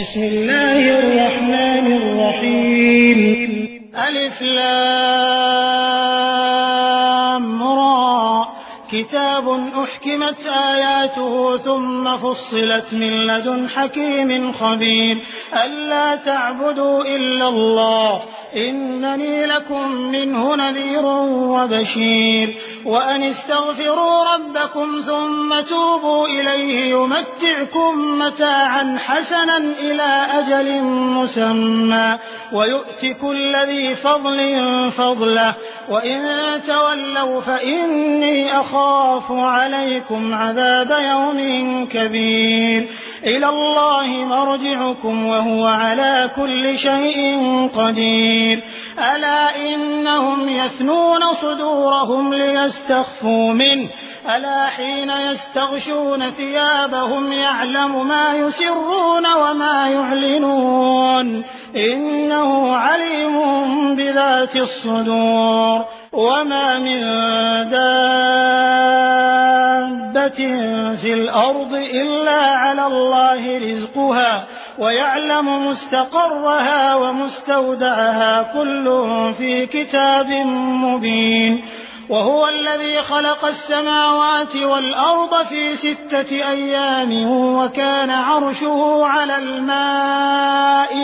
بسم الله الرحمن الرحيم. ألف لام را كتاب أحكمت آياته ثم فصلت من لدن حكيم خبير ألا تعبدوا إلا الله إنني لكم منه نذير وبشير وأن استغفروا ربكم ثم توبوا إليه يمتعكم متاعا حسنا إلى أجل مسمى ويؤت كل ذي فضل فضله وإن تولوا فإني أخاف عليكم عذاب يوم كبير إلى الله مرجعكم وهو على كل شيء قدير ألا إنهم يثنون صدورهم ليستخفوا منه ألا حين يستغشون ثيابهم يعلم ما يسرون وما يعلنون إنه عليم بذات الصدور وما من دابة في الأرض إلا على الله رزقها ويعلم مستقرها ومستودعها كل في كتاب مبين وهو الذي خلق السماوات والأرض في 6 أيام وكان عرشه على الماء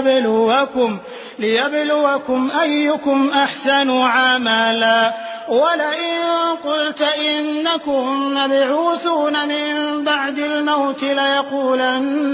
ليبلوكم أيكم أحسن عملا ولئن قلت إنكم مبعوثون من بعد الموت ليقولن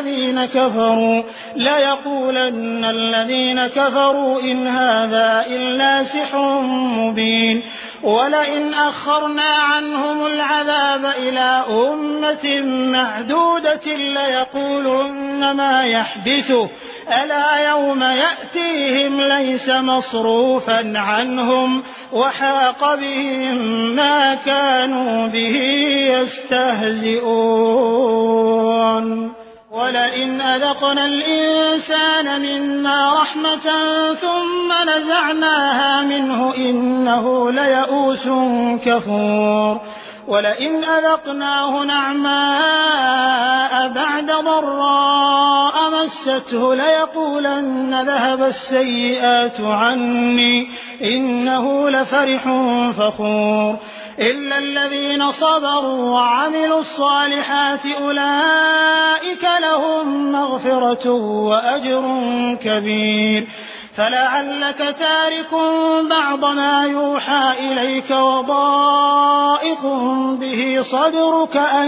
الذين كفروا إن هذا إلا سحر مبين ولئن أخرنا عنهم العذاب إلى أمة معدودة ليقولن ما يحدثه ألا يوم يأتيهم ليس مصروفا عنهم وحاق بهم ما كانوا به يستهزئون ولئن أذقنا الإنسان منا رحمة ثم نزعناها منه إنه ليئوس كفور ولئن أذقناه نعماء بعد ضراء مسته ليقولن ذهب السيئات عني إنه لفرح فخور إلا الذين صبروا وعملوا الصالحات أولئك لهم مغفرة وأجر كبير فلعلك تارك بعض ما يوحى إليك وضائق به صدرك أن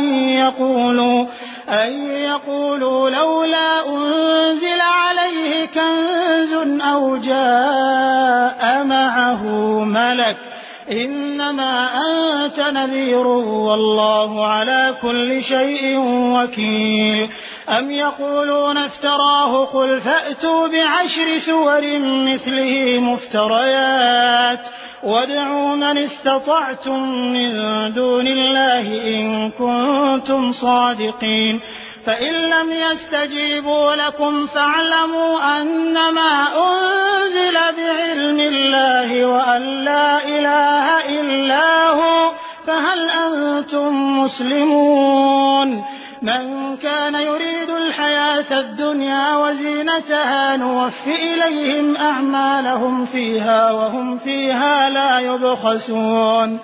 يقولوا لولا أنزل عليه كنز أو جاء معه ملك إنما أنت نذير والله على كل شيء وكيل أم يقولون افتراه قل فأتوا ب10 سور مثله مفتريات وادعوا من استطعتم من دون الله إن كنتم صادقين فإن لم يستجيبوا لكم فاعلموا أنما أنزل بعلم الله وأن لا إله إلا هو فهل أنتم مسلمون من كان يريد الحياة الدنيا وزينتها نوفي إليهم أعمالهم فيها وهم فيها لا يبخسون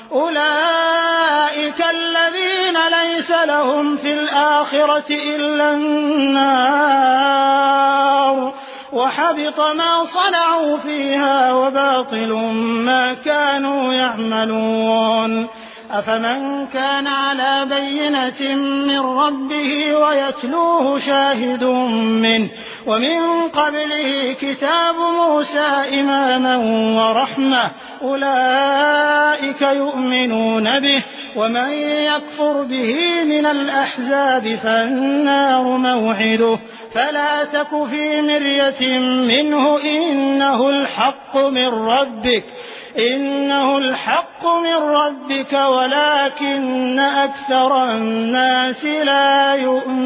أولئك الذين ليس لهم في الآخرة إلا النار وحبط ما صنعوا فيها وباطل ما كانوا يعملون أفمن كان على بينة من ربه ويتلوه شاهد منه ومن قبله كتاب موسى إماما ورحمة أولئك يؤمنون به ومن يكفر به من الأحزاب فالنار موعده فلا تك في مرية منه إنه الحق من ربك ولكن أكثر الناس لا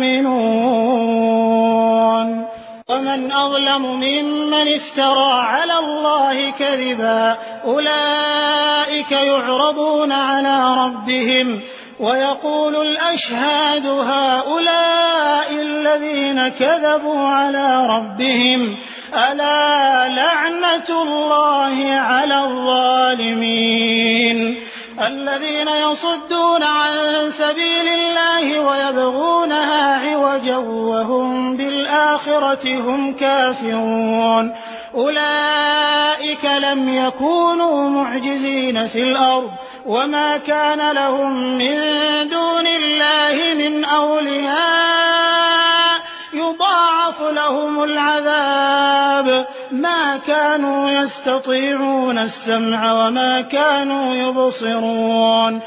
يؤمنون ومن أظلم ممن افترى على الله كذبا أولئك يعرضون على ربهم ويقول الأشهاد هؤلاء الذين كذبوا على ربهم ألا لعنة الله على الظالمين الذين يصدون عن سبيل الله ويبغونها عوجا وهم بالآخرة هم كافرون أولئك لم يكونوا معجزين في الأرض وما كان لهم من دون الله من أولياء يضاعف لهم العذاب ما كانوا يستطيعون السمع وما كانوا يبصرون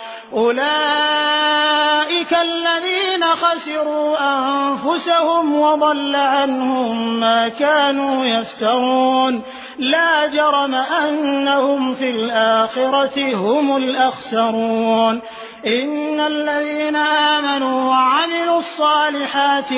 أولئك الذين خسروا أنفسهم وضل عنهم ما كانوا يفترون لا جرم أنهم في الآخرة هم الأخسرون إن الذين آمنوا وعملوا الصالحات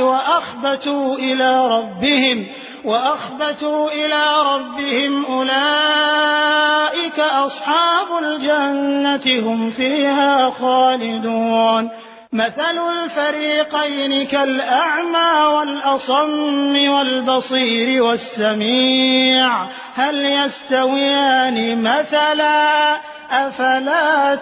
وأخبتوا إلى ربهم أولئك أصحاب الجنة هم فيها خالدون مثل الفريقين كالأعمى والأصم والبصير والسميع هل يستويان مثلا أفلا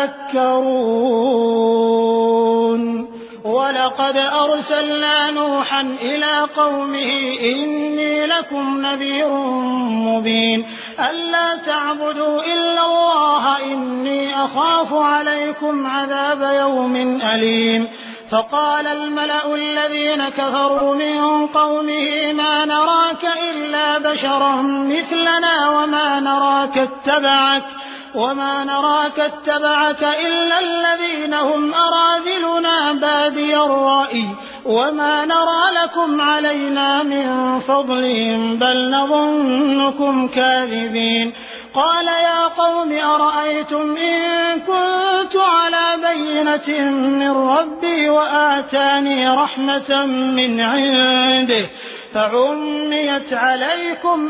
تذكرون ولقد أرسلنا نوحا إلى قومه إني لكم نذير مبين ألا تعبدوا إلا الله إني أخاف عليكم عذاب يوم أليم فقال الملأ الذين كفروا من قومه ما نراك إلا بشرا مثلنا وما نراك اتبعك إلا الذين هم أراذلنا بادي الرأي وما نرى لكم علينا من فضل بل نظنكم كاذبين قال يا قوم أرأيتم إن كنت على بينة من ربي وآتاني رحمة من عنده فعميت عليكم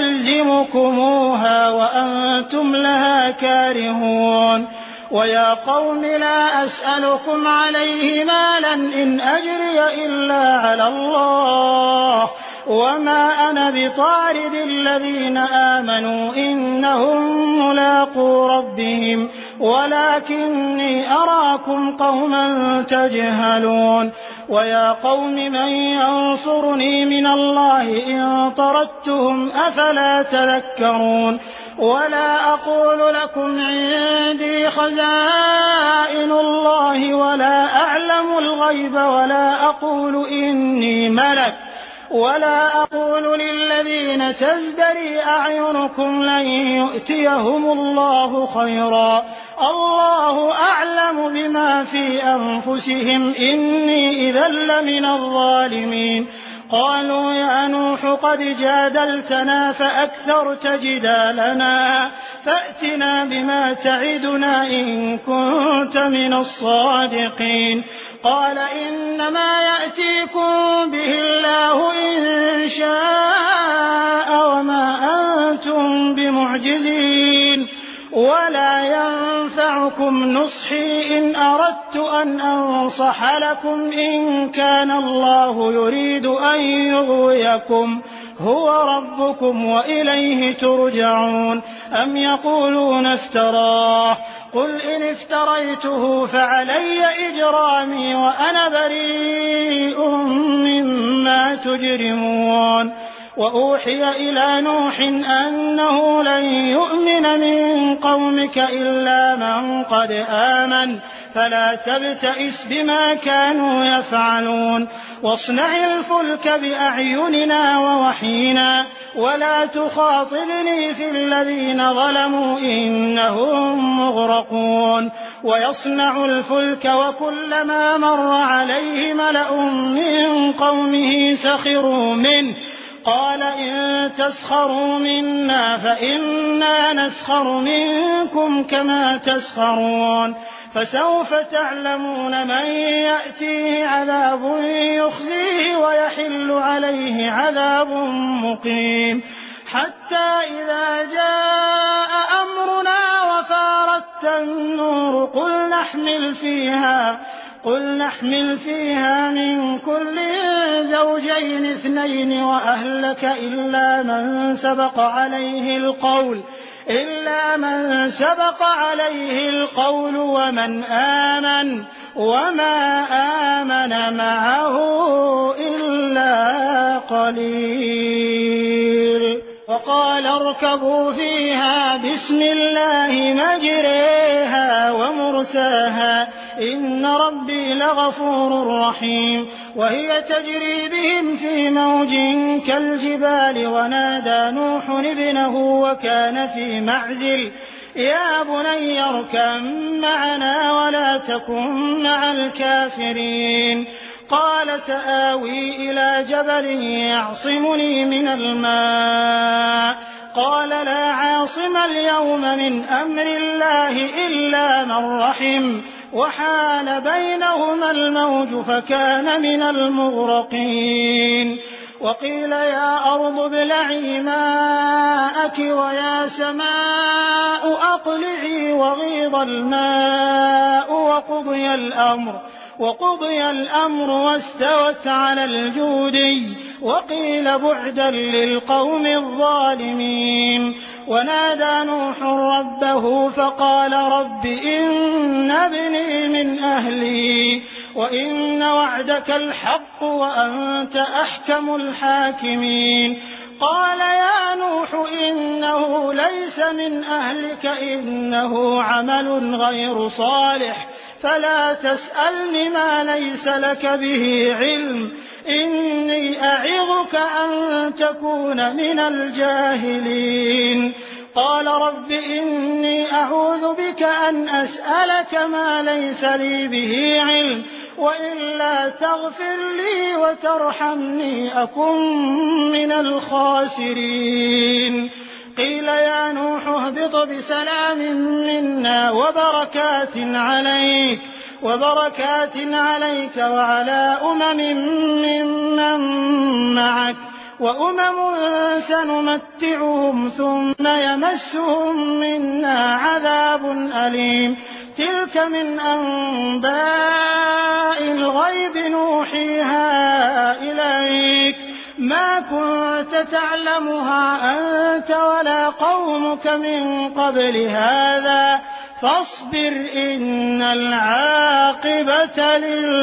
أنلزمكموها وأنتم لها كارهون ويا قوم لا أسألكم عليه مالا إن أجري إلا على الله وما أنا بطارد الذين آمنوا إنهم ملاقو ربهم ولكني أراكم قوما تجهلون ويا قوم من ينصرني من الله إن طردتهم أفلا تذكرون ولا أقول لكم عندي خزائن الله ولا أعلم الغيب ولا أقول إني ملك ولا أقول للذين تزدري أعينكم لن يؤتيهم الله خيرا الله أعلم بما في أنفسهم إني إذا لمن الظالمين قالوا يا نوح قد جادلتنا فأكثرت جدالنا فأتنا بما تعدنا إن كنت من الصادقين قال إنما يأتيكم به الله إن شاء وما أنتم بمعجزين ولا ينفعكم نصحي إن أردت أن أنصح لكم إن كان الله يريد أن يغويكم هو ربكم وإليه ترجعون أم يقولون افتراه قل إن افتريته فعلي إجرامي وأنا بريء مما تجرمون وأوحي إلى نوح أنه لن يؤمن من قومك إلا من قد آمن فلا تبتئس بما كانوا يفعلون واصنع الفلك بأعيننا ووحينا ولا تخاطبني في الذين ظلموا إنهم مغرقون ويصنع الفلك وكلما مر عليه ملأ من قومه سخروا منه قال إن تسخروا منا فإنا نسخر منكم كما تسخرون فسوف تعلمون من يأتيه عذاب يخزيه ويحل عليه عذاب مقيم حتى إذا جاء أمرنا وفارت أيها النور قل نحمل فيها من كل زوجين اثنين وأهلك إلا من سبق عليه القول وما آمن معه إلا قليل. وقال اركبوا فيها بسم الله مجريها ومرساها إن ربي لغفور رحيم. وهي تجري بهم في موج كالجبال ونادى نوح ابنه وكان في معزل يا بني اركب معنا ولا تكن مع الكافرين. قال سآوي إلى جبل يعصمني من الماء قال لا عاصم اليوم من أمر الله إلا من رحم وحال بينهما الموج فكان من المغرقين. وقيل يا أرض ابلعي ماءك ويا سماء أقلعي وغيض الماء وقضي الأمر واستوت على الجودي وقيل بعدا للقوم الظالمين. ونادى نوح ربه فقال رب إن ابني من أهلي وإن وعدك الحق وأنت أحكم الحاكمين. قال يا نوح إنه ليس من أهلك إنه عمل غير صالح فلا تسألني ما ليس لك به علم إني أعظك أن تكون من الجاهلين. قال رب إني أعوذ بك أن أسألك ما ليس لي به علم وإلا تغفر لي وترحمني أكن من الخاسرين. قيل يا نوح اهبط بسلام منا وبركات عليك وعلى ممن معك وأمم سنمتعهم ثم يمسهم منا عذاب أليم. تلك من أنباء الغيب نوحيها إليك ما كنت تعلمها أنت ولا قومك من قبل هذا فاصبر إن العاقبة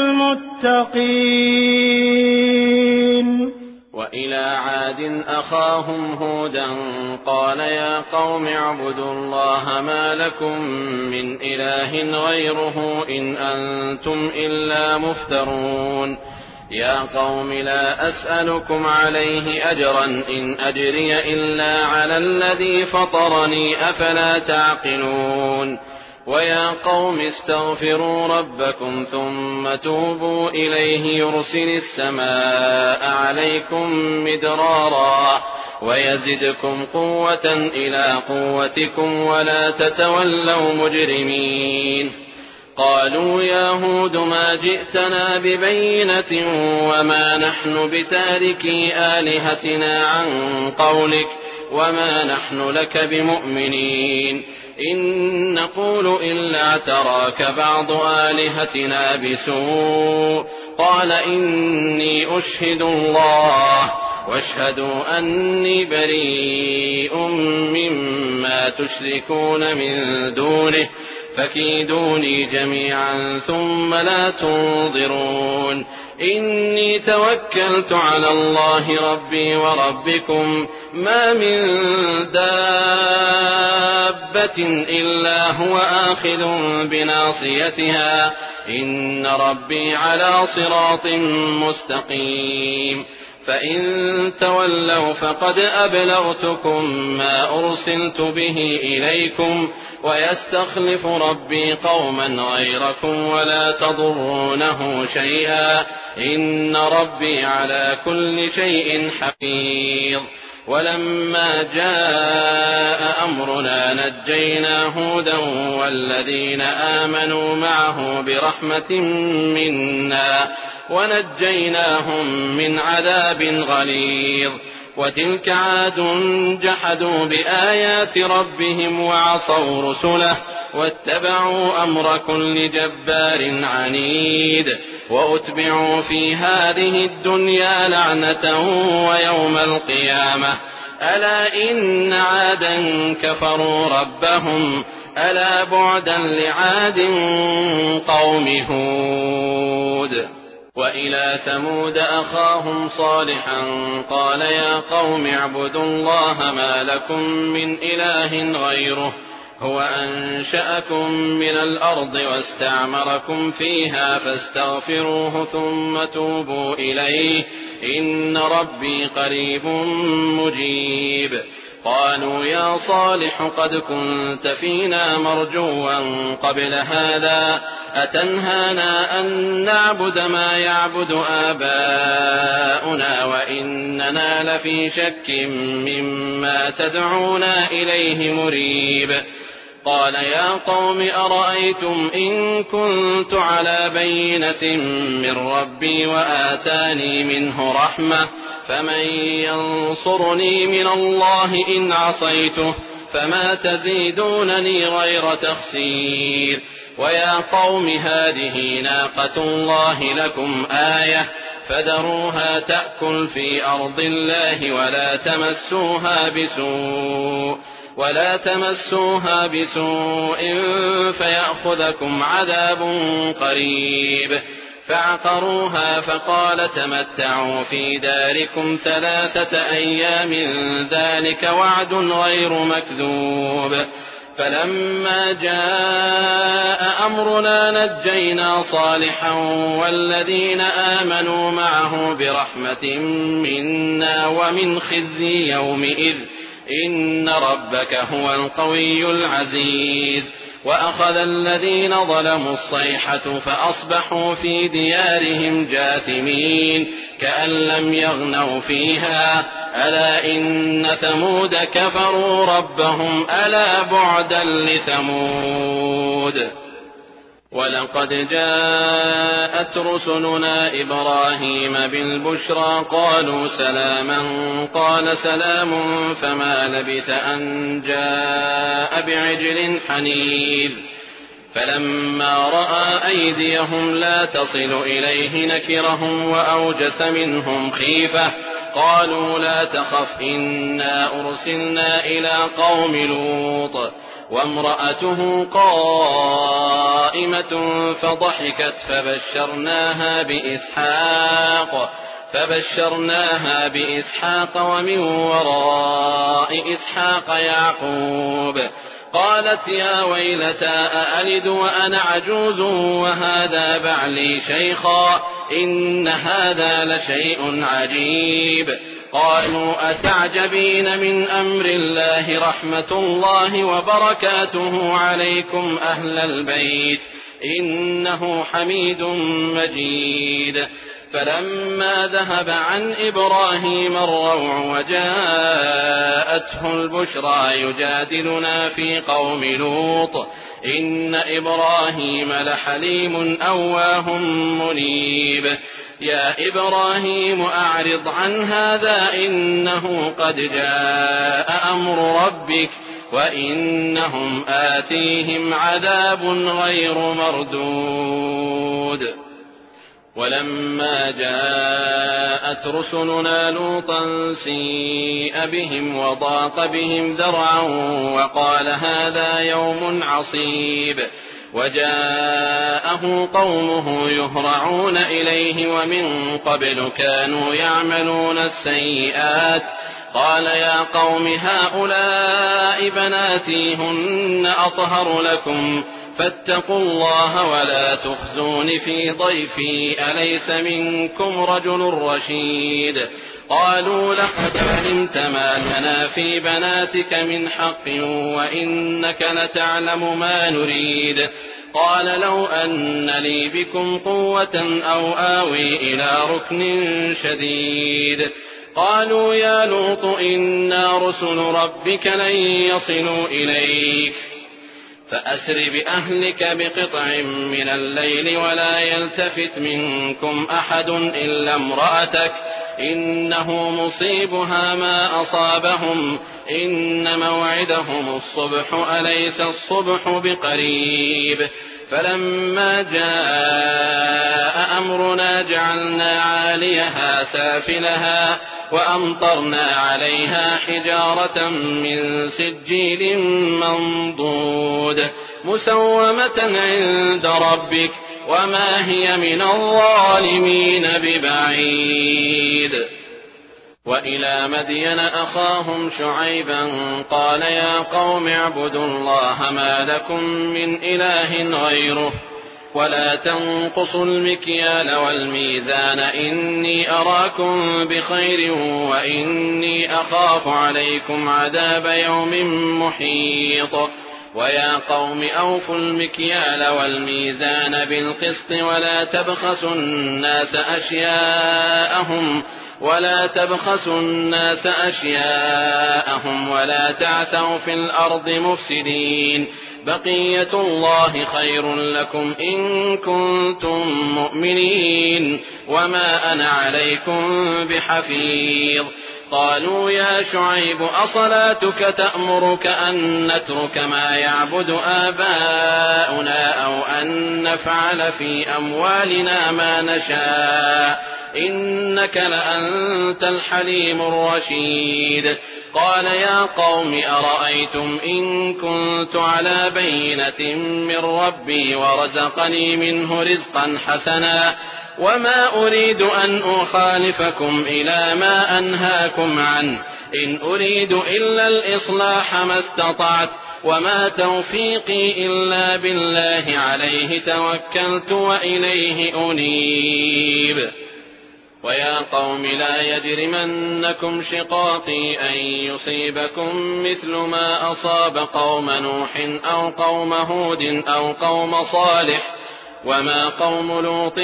للمتقين. وإلى عاد أخاهم هودا قال يا قوم اعبدوا الله ما لكم من إله غيره إن أنتم إلا مفترون. يا قوم لا أسألكم عليه أجرا إن أجري إلا على الذي فطرني أفلا تعقلون. ويا قوم استغفروا ربكم ثم توبوا إليه يرسل السماء عليكم مدرارا ويزدكم قوة إلى قوتكم ولا تتولوا مجرمين. قالوا يا هود ما جئتنا ببينة وما نحن بتاركي آلهتنا عن قولك وما نحن لك بمؤمنين إن نقول إلا اعتراك بعض آلهتنا بسوء. قال إني أشهد الله واشهدوا أني بريء مما تشركون من دونه فكيدوني جميعا ثم لا تنظرون. إني توكلت على الله ربي وربكم ما من دابة إلا هو آخذ بناصيتها إن ربي على صراط مستقيم. فإن تولوا فقد أبلغتكم ما أرسلت به إليكم ويستخلف ربي قوما غيركم ولا تضرونه شيئا إن ربي على كل شيء حفيظ. ولما جاء أمرنا نجينا هودا والذين آمنوا معه برحمة منا ونجيناهم من عذاب غليظ. وتلك عاد جحدوا بآيات ربهم وعصوا رسله واتبعوا أمر كل جبار عنيد وأتبعوا في هذه الدنيا لعنة ويوم القيامة ألا إن عادا كفروا ربهم ألا بعدا لعاد قوم هود. وإلى ثمود أخاهم صالحا قال يا قوم اعبدوا الله ما لكم من إله غيره هو أنشأكم من الأرض واستعمركم فيها فاستغفروه ثم توبوا إليه إن ربي قريب مجيب. قالوا يا صالح قد كنت فينا مرجوا قبل هذا أتنهانا أن نعبد ما يعبد آباؤنا وإننا لفي شك مما تدعونا إليه مريب. قال يا قوم أرأيتم إن كنت على بينة من ربي وآتاني منه رحمة فمن ينصرني من الله إن عصيته فما تزيدونني غير تخسير. ويا قوم هذه ناقة الله لكم آية فذروها تأكل في أرض الله ولا تمسوها بسوء فيأخذكم عذاب قريب. فعقروها فقال تمتعوا في داركم 3 أيام ذلك وعد غير مكذوب. فلما جاء أمرنا نجينا صالحا والذين آمنوا معه برحمة منا ومن خزي يومئذ إن ربك هو القوي العزيز. وأخذ الذين ظلموا الصيحة فأصبحوا في ديارهم جاثمين كأن لم يغنوا فيها ألا إن ثمود كفروا ربهم ألا بعدا لثمود. ولقد جاءت رسلنا إبراهيم بالبشرى قالوا سلاما قال سلام فما لبث أن جاء بعجل حنيذ. فلما رأى أيديهم لا تصل إليه نكرهم وأوجس منهم خيفة قالوا لا تخف إنا أرسلنا إلى قوم لوط وامرأته قائمة فضحكت فبشرناها بإسحاق ومن وراء إسحاق يعقوب. قالت يا ويلتى أألد وأنا عجوز وهذا بعلي شيخا إن هذا لشيء عجيب. قالوا أتعجبين من أمر الله رحمة الله وبركاته عليكم أهل البيت إنه حميد مجيد. فلما ذهب عن إبراهيم الروع وجاءته البشرى يجادلنا في قوم لوط إن إبراهيم لحليم أواه منيب. يا إبراهيم أعرض عن هذا إنه قد جاء أمر ربك وإنهم آتيهم عذاب غير مردود. ولما جاءت رسلنا لوطا سيء بهم وضاق بهم ذرعا وقال هذا يوم عصيب. وجاءه قومه يهرعون إليه ومن قبل كانوا يعملون السيئات. قال يا قوم هؤلاء بناتي هن أطهر لكم فاتقوا الله ولا تخزون في ضيفي أليس منكم رجل رشيد. قالوا لقد علمت ما لنا في بناتك من حق وإنك لتعلم ما نريد. قال لو أن لي بكم قوة أو آوي إلى ركن شديد. قالوا يا لوط إنا رسل ربك لن يصلوا إليك فأسر بأهلك بقطع من الليل ولا يلتفت منكم أحد إلا امرأتك إنه مصيبها ما أصابهم إن موعدهم الصبح أليس الصبح بقريب فلما جاء أمرنا جعلنا عاليها سافلها وأمطرنا عليها حجارة من سجيل منضود مسومة عند ربك وما هي من الظالمين ببعيد. وإلى مدين أخاهم شعيبا قال يا قوم اعبدوا الله ما لكم من إله غيره ولا تنقصوا المكيال والميزان إني أراكم بخير وإني أخاف عليكم عذاب يوم محيط. ويا قوم أوفوا المكيال والميزان بالقسط ولا تبخسوا الناس أشياءهم ولا تعثوا في الأرض مفسدين بقية الله خير لكم إن كنتم مؤمنين وما أنا عليكم بحفيظ. قالوا يا شعيب أصلاتك تأمرك أن نترك ما يعبد آباؤنا أو أن نفعل في أموالنا ما نشاء إنك لأنت الحليم الرشيد. قال يا قوم أرأيتم إن كنت على بينة من ربي ورزقني منه رزقا حسنا وما أريد أن أخالفكم إلى ما أنهاكم عنه إن أريد إلا الإصلاح ما استطعت وما توفيقي إلا بالله عليه توكلت وإليه أنيب. ويا قوم لا يجرمنكم شقاقي أن يصيبكم مثل ما أصاب قوم نوح أو قوم هود أو قوم صالح وما قوم لوط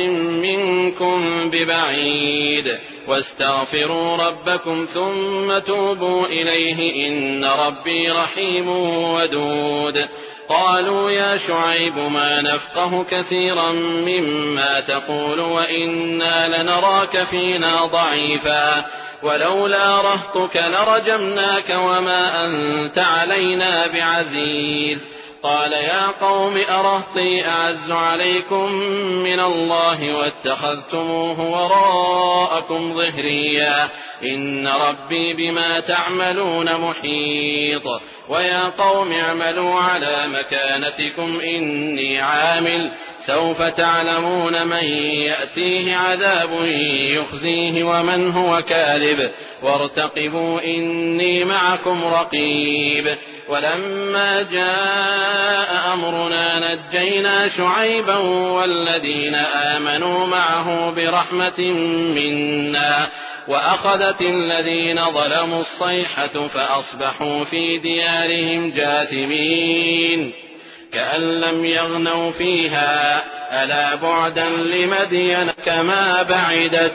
منكم ببعيد واستغفروا ربكم ثم توبوا إليه إن ربي رحيم ودود. قالوا يا شعيب ما نفقه كثيرا مما تقول وإنا لنراك فينا ضعيفا ولولا رهطك لرجمناك وما أنت علينا بعزيز. قال يا قوم أرهطي أعز عليكم من الله واتخذتموه وراءكم ظهريا إن ربي بما تعملون محيط. ويا قوم اعملوا على مكانتكم إني عامل سوف تعلمون من يأتيه عذاب يخزيه ومن هو كاذب وارتقبوا إني معكم رقيب. ولما جاء أمرنا نجينا شعيبا والذين آمنوا معه برحمة منا وأخذت الذين ظلموا الصيحة فأصبحوا في ديارهم جاثمين كأن لم يغنوا فيها ألا بعدا لمدين كما بعدت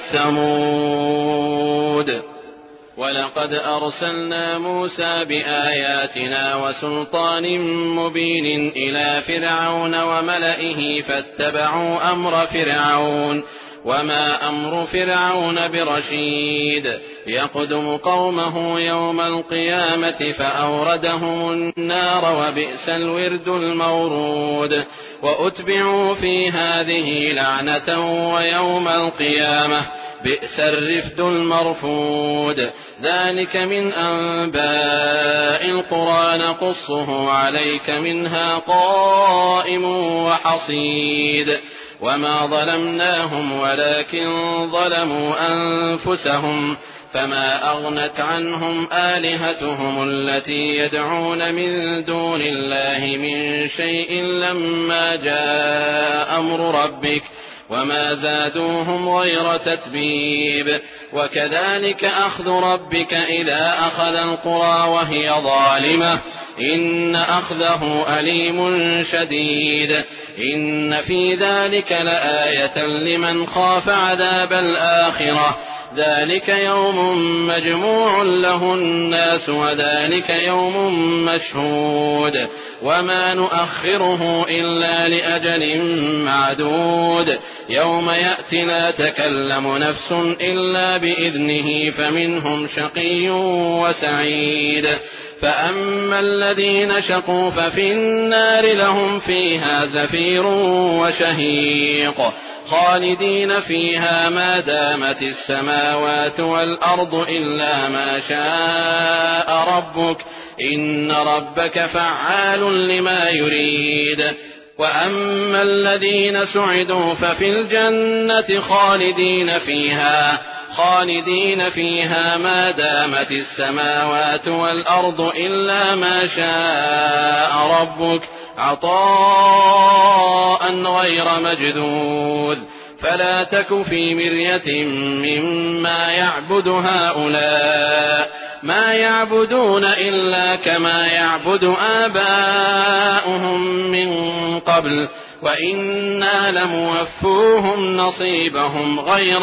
ثمود. ولقد أرسلنا موسى بآياتنا وسلطان مبين إلى فرعون وملئه فاتبعوا أمر فرعون وما أمر فرعون برشيد يقدم قومه يوم القيامة فأوردهم النار وبئس الورد المورود. وأتبعوا في هذه لعنة ويوم القيامة بئس الرفد المرفود. ذلك من أنباء القرى نقصه عليك منها قائم وحصيد. وما ظلمناهم ولكن ظلموا أنفسهم فما أغنت عنهم آلهتهم التي يدعون من دون الله من شيء لما جاء أمر ربك وما زادوهم غير تتبيب. وكذلك أخذ ربك إذا أخذ القرى وهي ظالمة إن أخذه أليم شديد. إن في ذلك لآية لمن خاف عذاب الآخرة ذلك يوم مجموع له الناس وذلك يوم مشهود وما نؤخره إلا لأجل معدود يوم يأتي لا تكلم نفس إلا بإذنه فمنهم شقي وسعيد فأما الذين شقوا ففي النار لهم فيها زفير وشهيق خالدين فيها ما دامت السماوات والأرض إلا ما شاء ربك إن ربك فعال لما يريد وأما الذين سعدوا ففي الجنة خالدين فيها ما دامت السماوات والأرض إلا ما شاء ربك عطاء غير مجذوذ فلا تك في مرية مما يعبد هؤلاء ما يعبدون إلا كما يعبد آباؤهم من قبل وإنا لموفوهم نصيبهم غير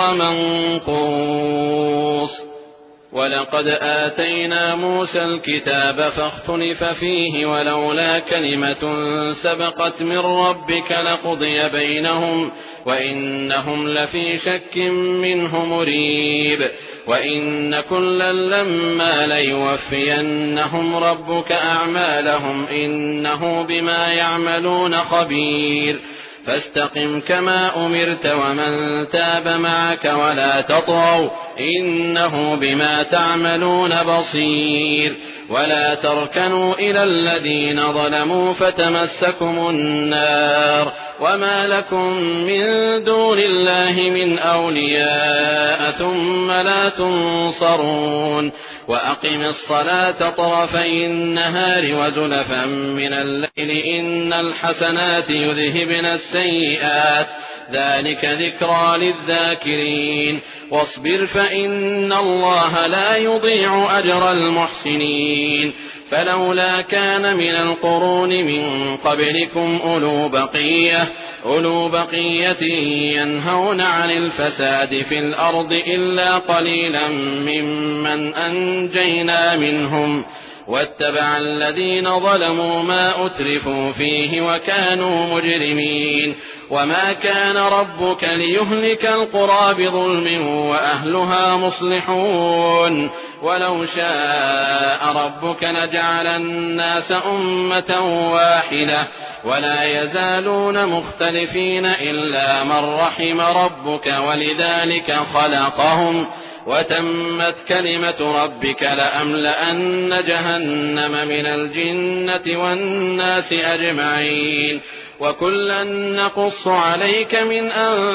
منقوص ولقد آتينا موسى الكتاب فاختلف فيه ولولا كلمة سبقت من ربك لقضي بينهم وإنهم لفي شك منه مريب وإن كلا لما ليوفينهم ربك أعمالهم إنه بما يعملون خبير فاستقم كما أمرت ومن تاب معك ولا تطغوا إنه بما تعملون بصير ولا تركنوا إلى الذين ظلموا فتمسكم النار وما لكم من دون الله من أولياء ثم لا تنصرون وأقم الصلاة طرفي النهار وزلفا من الليل إن الحسنات يذهبن السيئات ذلك ذكرى للذاكرين واصبر فإن الله لا يضيع أجر المحسنين فلولا كان من القرون من قبلكم أولو بقية ينهون عن الفساد في الأرض إلا قليلا ممن أنجينا منهم واتبع الذين ظلموا ما أترفوا فيه وكانوا مجرمين وما كان ربك ليهلك القرى بظلم وأهلها مصلحون ولو شاء ربك لجعل الناس أمة واحدة ولا يزالون مختلفين إلا من رحم ربك ولذلك خلقهم وتمت كلمة ربك لأملأن جهنم من الجنة والناس أجمعين وكلا نقص عليك من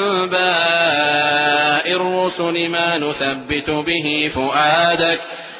أنباء الرسل ما نثبت به فؤادك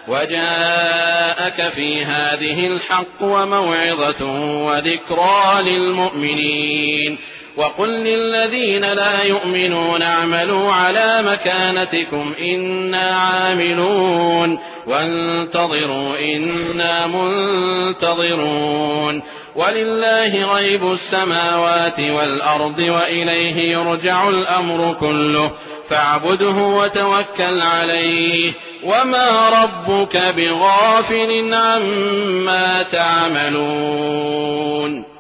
وجاءك في هذه الحق وموعظة وذكرى للمؤمنين وقل للذين لا يؤمنون اعملوا على مكانتكم إنا عاملون وانتظروا إنا منتظرون ولله غيب السماوات والأرض وإليه يرجع الأمر كله فاعبده وتوكل عليه وما ربك بغافل عما تعملون